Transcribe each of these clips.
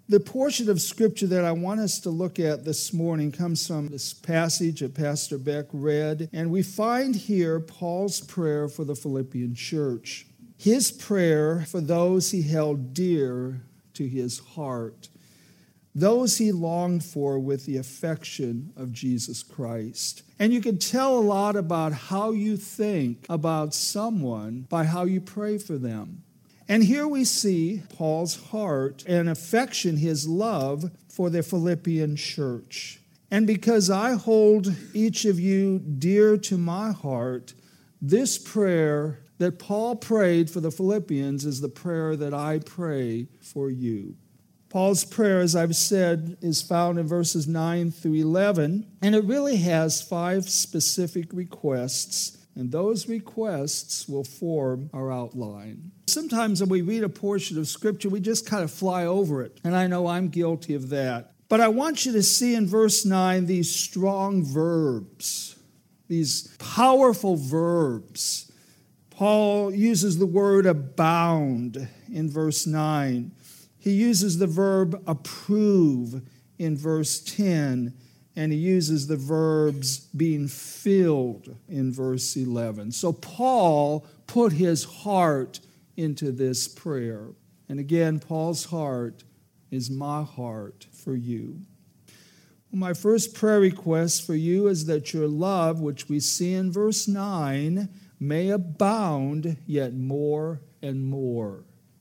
The portion of Scripture that I want us to look at this morning comes from this passage that Pastor Beck read, and we find here Paul's prayer for the Philippian church. His prayer for those he held dear to his heart, those he longed for with the affection of Jesus Christ. And you can tell a lot about how you think about someone by how you pray for them. And here we see Paul's heart and affection, his love for the Philippian church. And because I hold each of you dear to my heart, this prayer that Paul prayed for the Philippians is the prayer that I pray for you. Paul's prayer, as I've said, is found in verses 9 through 11, and it really has 5 specific requests, and those requests will form our outline. Sometimes when we read a portion of Scripture, we just kind of fly over it, and I know I'm guilty of that. But I want you to see in verse 9 these strong verbs, these powerful verbs. Paul uses the word abound in verse 9. He uses the verb approve in verse 10, and he uses the verbs being filled in verse 11. So Paul put his heart into this prayer. And again, Paul's heart is my heart for you. My first prayer request for you is that your love, which we see in verse 9, may abound yet more and more.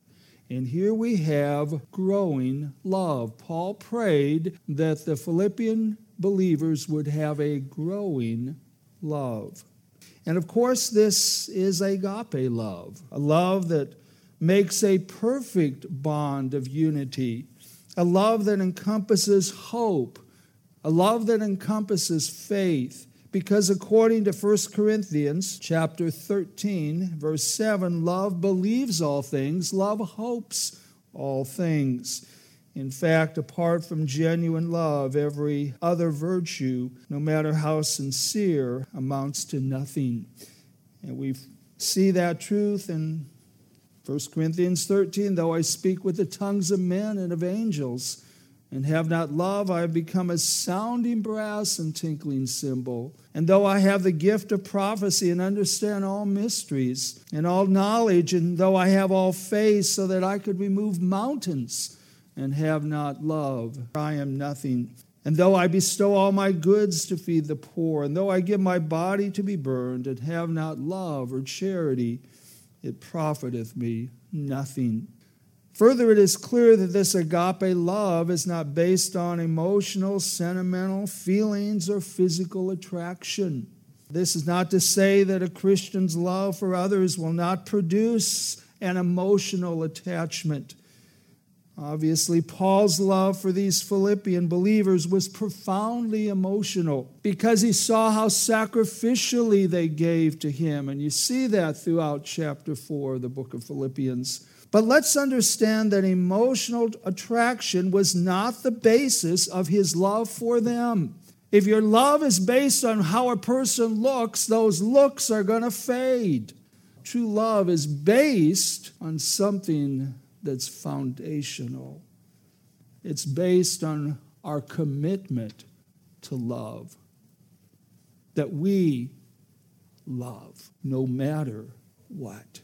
And here we have growing love. Paul prayed that the Philippian believers would have a growing love. And of course, this is agape love, a love that makes a perfect bond of unity, a love that encompasses hope, a love that encompasses faith. Because according to 1 Corinthians chapter 13, verse 7, love believes all things, love hopes all things. In fact, apart from genuine love, every other virtue, no matter how sincere, amounts to nothing. And we see that truth in 1 Corinthians 13, though I speak with the tongues of men and of angels, and have not love, I have become a sounding brass and tinkling cymbal. And though I have the gift of prophecy and understand all mysteries and all knowledge, and though I have all faith so that I could remove mountains and have not love, I am nothing. And though I bestow all my goods to feed the poor, and though I give my body to be burned and have not love or charity, it profiteth me nothing. Further, it is clear that this agape love is not based on emotional, sentimental feelings or physical attraction. This is not to say that a Christian's love for others will not produce an emotional attachment. Obviously, Paul's love for these Philippian believers was profoundly emotional because he saw how sacrificially they gave to him. And you see that throughout chapter 4 of the book of Philippians. But let's understand that emotional attraction was not the basis of his love for them. If your love is based on how a person looks, those looks are going to fade. True love is based on something that's foundational. It's based on our commitment to love. That we love no matter what.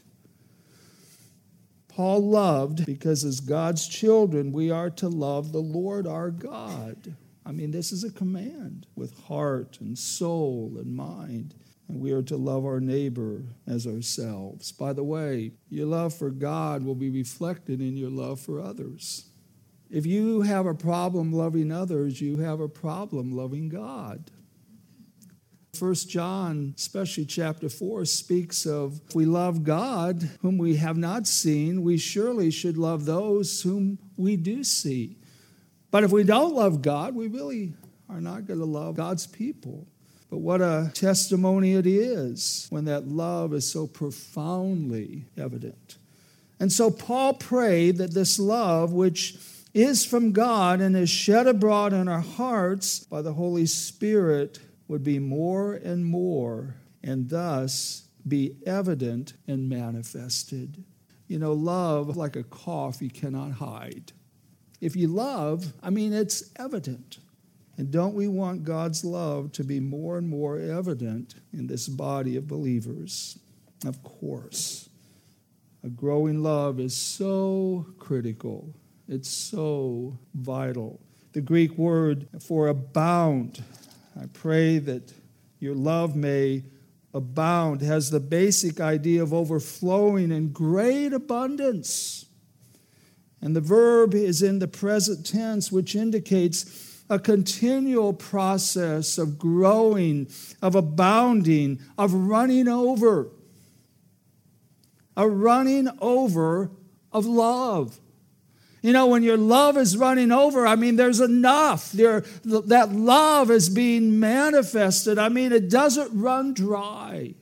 Paul loved because as God's children, we are to love the Lord our God. I mean, this is a command with heart and soul and mind. And we are to love our neighbor as ourselves. By the way, your love for God will be reflected in your love for others. If you have a problem loving others, you have a problem loving God. 1 John, especially chapter 4, speaks of if we love God, whom we have not seen, we surely should love those whom we do see. But if we don't love God, we really are not going to love God's people. But what a testimony it is when that love is so profoundly evident. And so Paul prayed that this love, which is from God and is shed abroad in our hearts by the Holy Spirit, would be more and more, and thus be evident and manifested. You know, love, like a cough, you cannot hide. if you love, it's evident. And don't we want God's love to be more and more evident in this body of believers? Of course. A growing love is so critical. It's so vital. The Greek word for abound, I pray that your love may abound, has the basic idea of overflowing in great abundance. And the verb is in the present tense, which indicates a continual process of growing, of abounding, of running over. A running over of love. When your love is running over, there's enough. That love is being manifested. It doesn't run dry.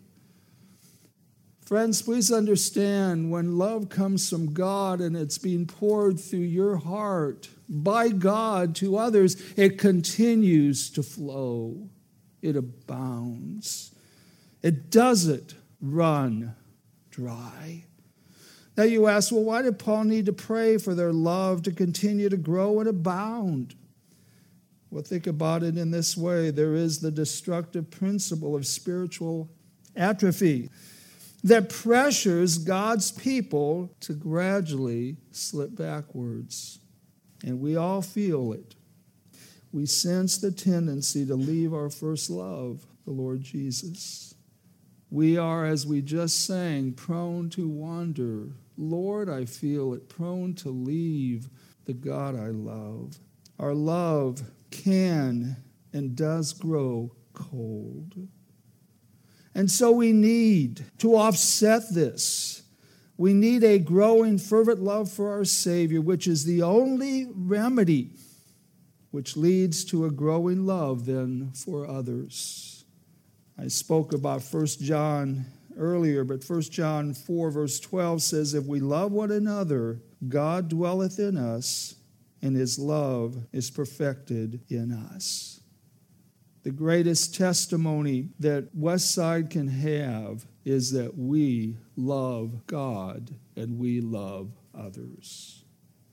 Friends, please understand, when love comes from God and it's being poured through your heart by God to others, it continues to flow. It abounds. It doesn't run dry. Now you ask, well, why did Paul need to pray for their love to continue to grow and abound? Well, think about it in this way. There is the destructive principle of spiritual atrophy that pressures God's people to gradually slip backwards. And we all feel it. We sense the tendency to leave our first love, the Lord Jesus. We are, as we just sang, prone to wander. Lord, I feel it, prone to leave the God I love. Our love can and does grow cold. And so we need to offset this. We need a growing, fervent love for our Savior, which is the only remedy which leads to a growing love then for others. I spoke about 1 John earlier, but 1 John 4 verse 12 says, if we love one another, God dwelleth in us, and his love is perfected in us. The greatest testimony that Westside can have is that we love God and we love others.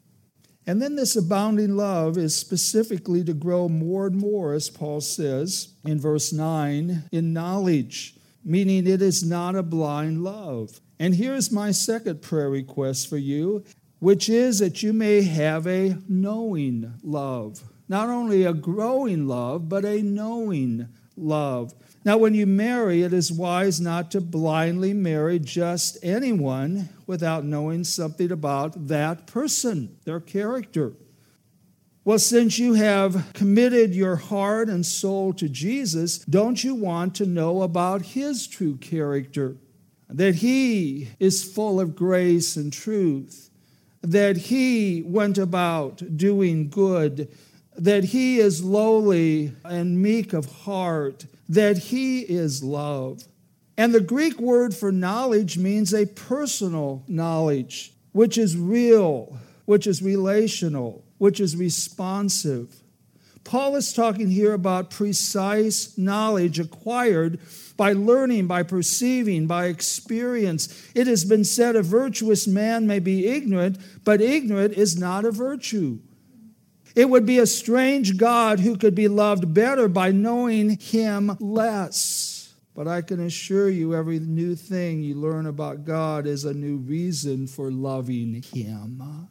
And then this abounding love is specifically to grow more and more, as Paul says in verse 9, in knowledge, meaning it is not a blind love. And here's my second prayer request for you, which is that you may have a knowing love. Not only a growing love, but a knowing love. Now, when you marry, it is wise not to blindly marry just anyone without knowing something about that person, their character. Well, since you have committed your heart and soul to Jesus, don't you want to know about his true character? That he is full of grace and truth, that he went about doing good, that he is lowly and meek of heart, that he is love. And the Greek word for knowledge means a personal knowledge, which is real, which is relational, which is responsive. Paul is talking here about precise knowledge acquired by learning, by perceiving, by experience. It has been said a virtuous man may be ignorant, but ignorant is not a virtue. It would be a strange God who could be loved better by knowing him less. But I can assure you, every new thing you learn about God is a new reason for loving him.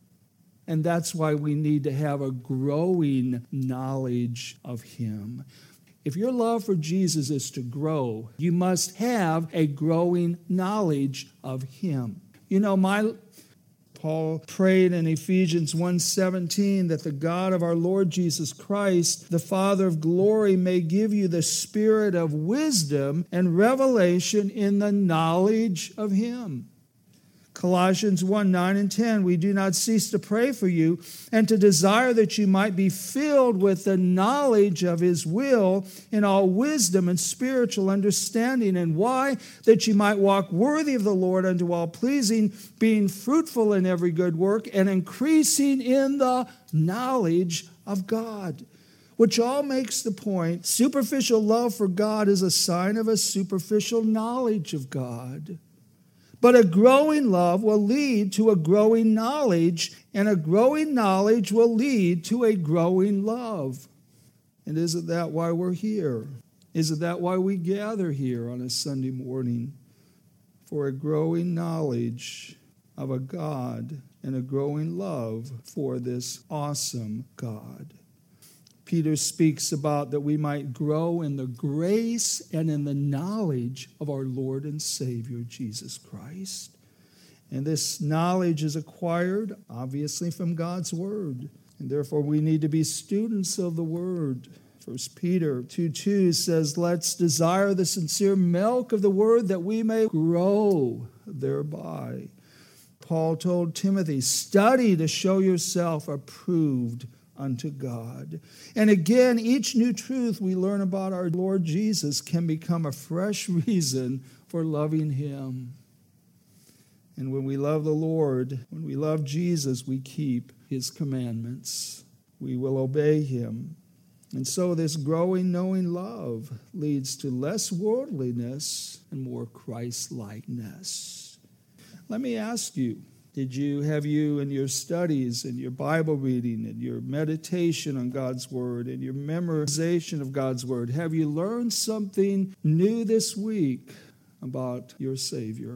And that's why we need to have a growing knowledge of him. If your love for Jesus is to grow, you must have a growing knowledge of him. Paul prayed in Ephesians 1:17 that the God of our Lord Jesus Christ, the Father of glory, may give you the spirit of wisdom and revelation in the knowledge of him. Colossians 1:9 and 10, we do not cease to pray for you and to desire that you might be filled with the knowledge of his will in all wisdom and spiritual understanding. And why? That you might walk worthy of the Lord unto all pleasing, being fruitful in every good work and increasing in the knowledge of God. Which all makes the point, superficial love for God is a sign of a superficial knowledge of God. But a growing love will lead to a growing knowledge, and a growing knowledge will lead to a growing love. And isn't that why we're here? Isn't that why we gather here on a Sunday morning? For a growing knowledge of a God and a growing love for this awesome God. Peter speaks about that we might grow in the grace and in the knowledge of our Lord and Savior, Jesus Christ. And this knowledge is acquired, obviously, from God's Word. And therefore, we need to be students of the Word. 1 Peter 2:2 says, let's desire the sincere milk of the Word that we may grow thereby. Paul told Timothy, study to show yourself approved unto God. And again, each new truth we learn about our Lord Jesus can become a fresh reason for loving Him. And when we love the Lord, when we love Jesus, we keep His commandments. We will obey Him. And so this growing, knowing love leads to less worldliness and more Christ-likeness. Let me ask you, have you in your studies and your Bible reading and your meditation on God's Word and your memorization of God's Word, have you learned something new this week about your Savior?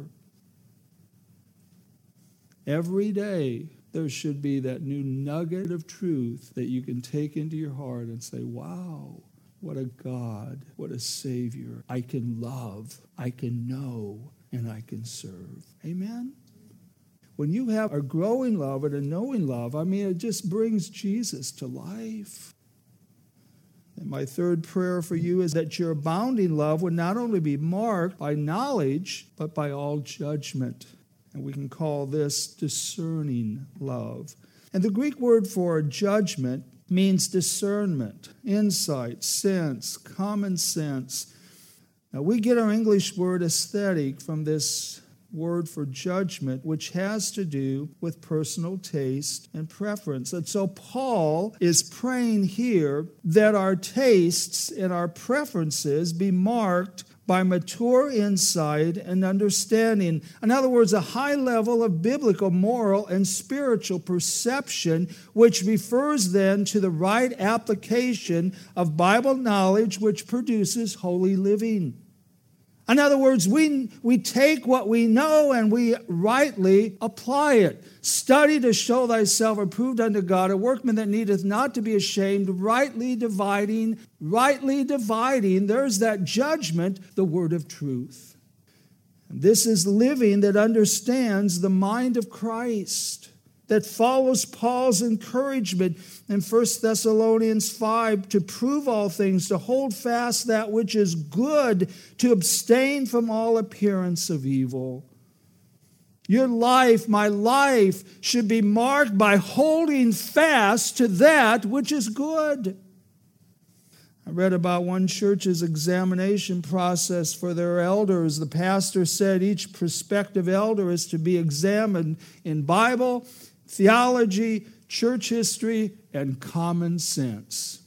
Every day there should be that new nugget of truth that you can take into your heart and say, wow, what a God, what a Savior I can love, I can know, and I can serve. Amen? When you have a growing love and a knowing love, it just brings Jesus to life. And my third prayer for you is that your abounding love would not only be marked by knowledge, but by all judgment. And we can call this discerning love. And the Greek word for judgment means discernment, insight, sense, common sense. Now, we get our English word aesthetic from this word for judgment, which has to do with personal taste and preference. And so Paul is praying here that our tastes and our preferences be marked by mature insight and understanding. In other words, a high level of biblical, moral, and spiritual perception, which refers then to the right application of Bible knowledge, which produces holy living. In other words, we take what we know and we rightly apply it. Study to show thyself approved unto God, a workman that needeth not to be ashamed, rightly dividing, there's that judgment, the word of truth. And this is living that understands the mind of Christ, that follows Paul's encouragement in 1 Thessalonians 5 to prove all things, to hold fast that which is good, to abstain from all appearance of evil. Your life, my life, should be marked by holding fast to that which is good. I read about one church's examination process for their elders. The pastor said each prospective elder is to be examined in Bible, theology, church history, and common sense.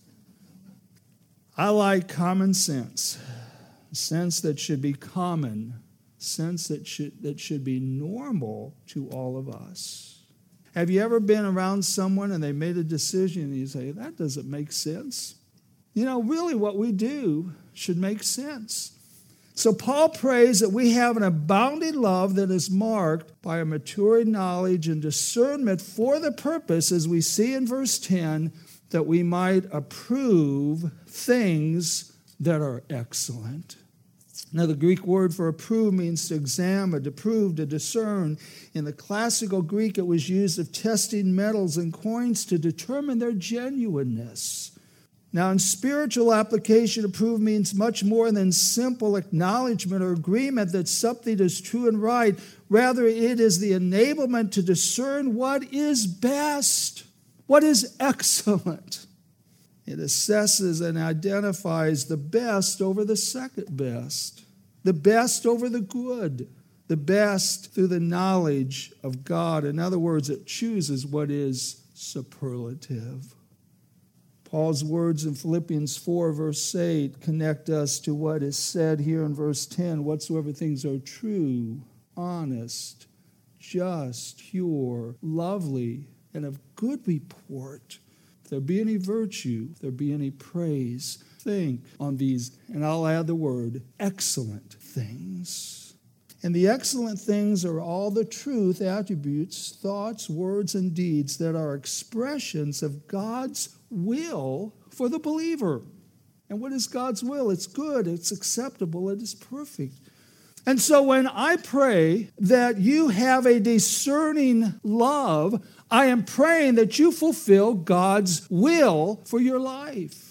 I like common sense. A sense that should be common. Sense that should be normal to all of us. Have you ever been around someone and they made a decision and you say, that doesn't make sense? Really what we do should make sense. So Paul prays that we have an abounding love that is marked by a maturing knowledge and discernment for the purpose, as we see in verse 10, that we might approve things that are excellent. Now, the Greek word for approve means to examine, to prove, to discern. In the classical Greek, it was used of testing metals and coins to determine their genuineness. Now, in spiritual application, approve means much more than simple acknowledgement or agreement that something is true and right. Rather, it is the enablement to discern what is best, what is excellent. It assesses and identifies the best over the second best, the best over the good, the best through the knowledge of God. In other words, it chooses what is superlative. Paul's words in Philippians 4, verse 8, connect us to what is said here in verse 10. Whatsoever things are true, honest, just, pure, lovely, and of good report. If there be any virtue, if there be any praise, think on these, and I'll add the word, excellent things. And the excellent things are all the truth, attributes, thoughts, words, and deeds that are expressions of God's will for the believer. And what is God's will? It's good, it's acceptable, it is perfect. And so when I pray that you have a discerning love, I am praying that you fulfill God's will for your life.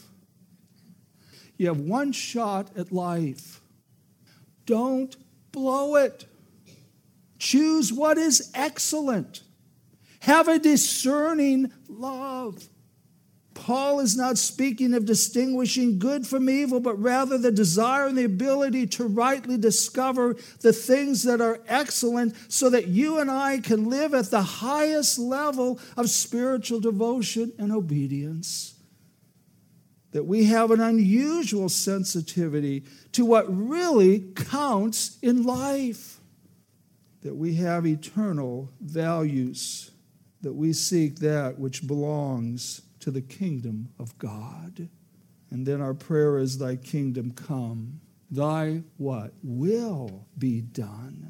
You have one shot at life. Don't blow it. Choose what is excellent. Have a discerning love. Paul is not speaking of distinguishing good from evil, but rather the desire and the ability to rightly discover the things that are excellent so that you and I can live at the highest level of spiritual devotion and obedience. That we have an unusual sensitivity to what really counts in life. That we have eternal values. That we seek that which belongs to the kingdom of God. And then our prayer is, thy kingdom come. Thy what? Will be done.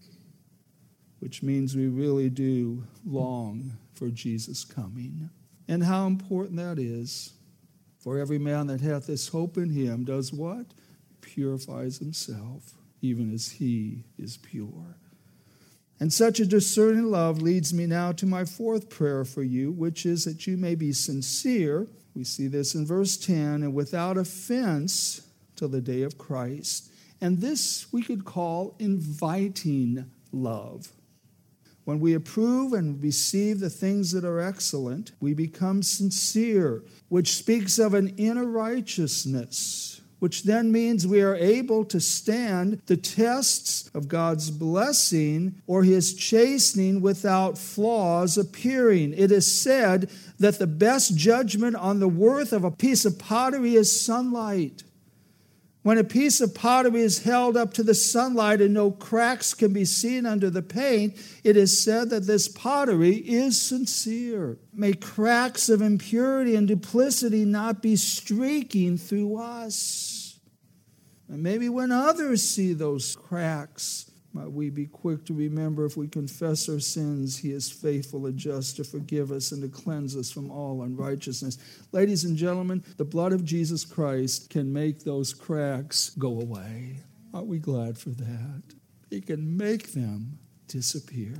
Which means we really do long for Jesus coming. And how important that is. For every man that hath this hope in him does what? Purifies himself, even as he is pure. And such a discerning love leads me now to my fourth prayer for you, which is that you may be sincere. We see this in verse 10, and without offense till the day of Christ. And this we could call inviting love. When we approve and receive the things that are excellent, we become sincere, which speaks of an inner righteousness, which then means we are able to stand the tests of God's blessing or his chastening without flaws appearing. It is said that the best judgment on the worth of a piece of pottery is sunlight. When a piece of pottery is held up to the sunlight and no cracks can be seen under the paint, it is said that this pottery is sincere. May cracks of impurity and duplicity not be streaking through us. And maybe when others see those cracks, might we be quick to remember if we confess our sins, he is faithful and just to forgive us and to cleanse us from all unrighteousness. Ladies and gentlemen, the blood of Jesus Christ can make those cracks go away. Aren't we glad for that? He can make them disappear.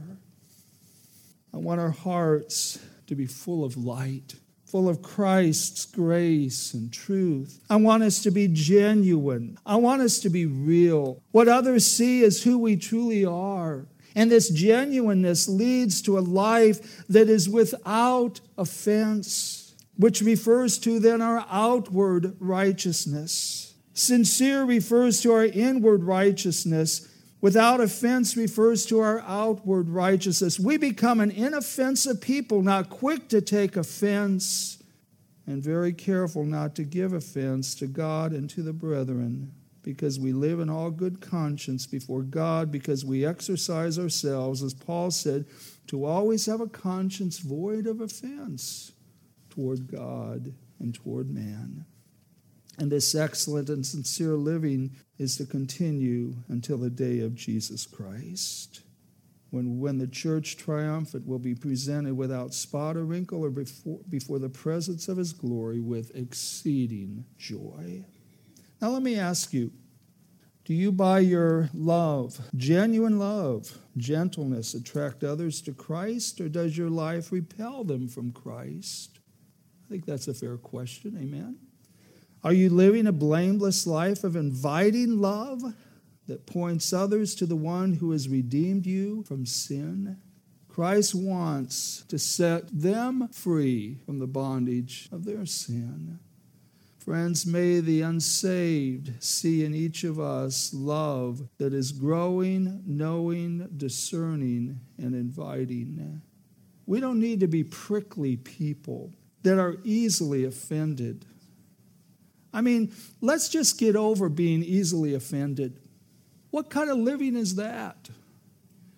I want our hearts to be full of light, full of Christ's grace and truth. I want us to be genuine. I want us to be real. What others see is who we truly are. And this genuineness leads to a life that is without offense, which refers to then our outward righteousness. Sincere refers to our inward righteousness. Without offense refers to our outward righteousness. We become an inoffensive people, not quick to take offense, and very careful not to give offense to God and to the brethren, because we live in all good conscience before God, because we exercise ourselves, as Paul said, to always have a conscience void of offense toward God and toward man. And this excellent and sincere living is to continue until the day of Jesus Christ, when the church triumphant will be presented without spot or wrinkle or before the presence of his glory with exceeding joy. Now let me ask you, do you by your love, genuine love, gentleness, attract others to Christ, or does your life repel them from Christ? I think that's a fair question, amen? Are you living a blameless life of inviting love that points others to the one who has redeemed you from sin? Christ wants to set them free from the bondage of their sin. Friends, may the unsaved see in each of us love that is growing, knowing, discerning, and inviting. We don't need to be prickly people that are easily offended. I mean, let's just get over being easily offended. What kind of living is that?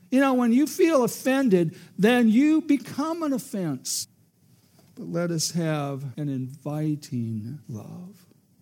When you feel offended, then you become an offense. But let us have an inviting love.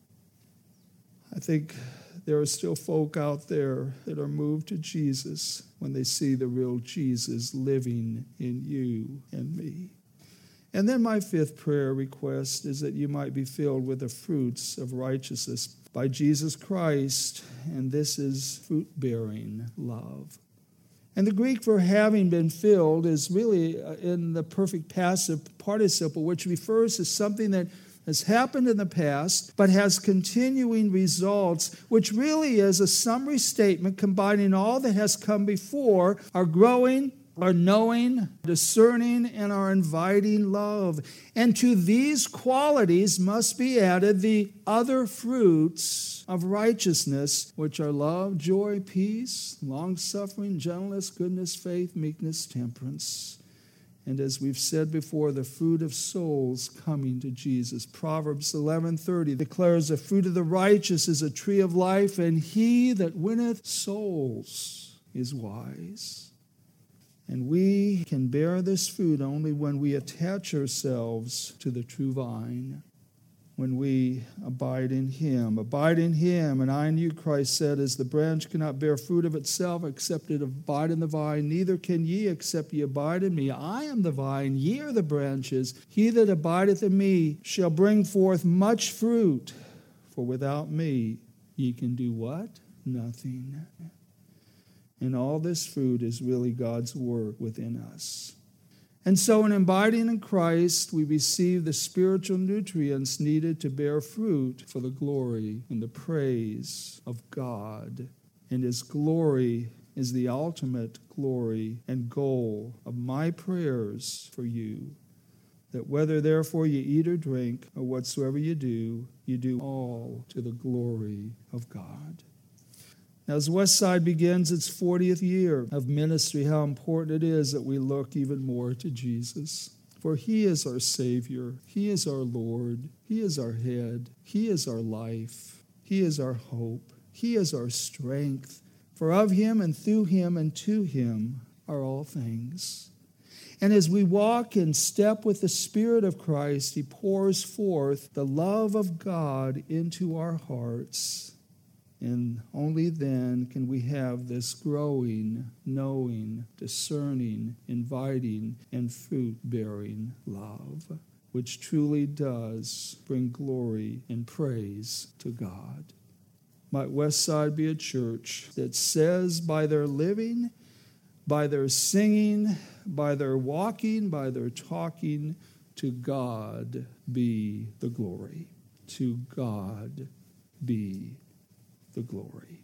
I think there are still folk out there that are moved to Jesus when they see the real Jesus living in you and me. And then my fifth prayer request is that you might be filled with the fruits of righteousness by Jesus Christ, and this is fruit-bearing love. And the Greek for having been filled is really in the perfect passive participle, which refers to something that has happened in the past, but has continuing results, which really is a summary statement combining all that has come before, our growing, our knowing, discerning, and our inviting love. And to these qualities must be added the other fruits of righteousness, which are love, joy, peace, long-suffering, gentleness, goodness, faith, meekness, temperance. And as we've said before, the fruit of souls coming to Jesus. Proverbs 11:30 declares the fruit of the righteous is a tree of life, and he that winneth souls is wise. And we can bear this fruit only when we attach ourselves to the true vine, when we abide in him. Abide in him, and I in you, Christ said, as the branch cannot bear fruit of itself except it abide in the vine, neither can ye except ye abide in me. I am the vine, ye are the branches. He that abideth in me shall bring forth much fruit, for without me ye can do what? Nothing. And all this fruit is really God's work within us. And so in abiding in Christ, we receive the spiritual nutrients needed to bear fruit for the glory and the praise of God. And his glory is the ultimate glory and goal of my prayers for you, that whether therefore you eat or drink or whatsoever you do all to the glory of God. Now, as Westside begins its 40th year of ministry, how important it is that we look even more to Jesus. For he is our Savior. He is our Lord. He is our head. He is our life. He is our hope. He is our strength. For of him and through him and to him are all things. And as we walk in step with the Spirit of Christ, he pours forth the love of God into our hearts. And only then can we have this growing, knowing, discerning, inviting, and fruit-bearing love, which truly does bring glory and praise to God. Might Westside be a church that says by their living, by their singing, by their walking, by their talking, to God be the glory. To God be the glory.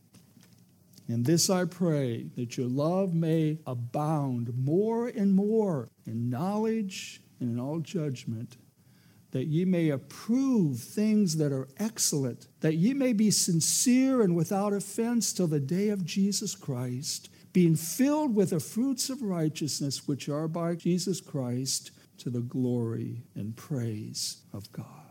And this I pray, that your love may abound more and more in knowledge and in all judgment, that ye may approve things that are excellent, that ye may be sincere and without offense till the day of Jesus Christ, being filled with the fruits of righteousness which are by Jesus Christ, to the glory and praise of God.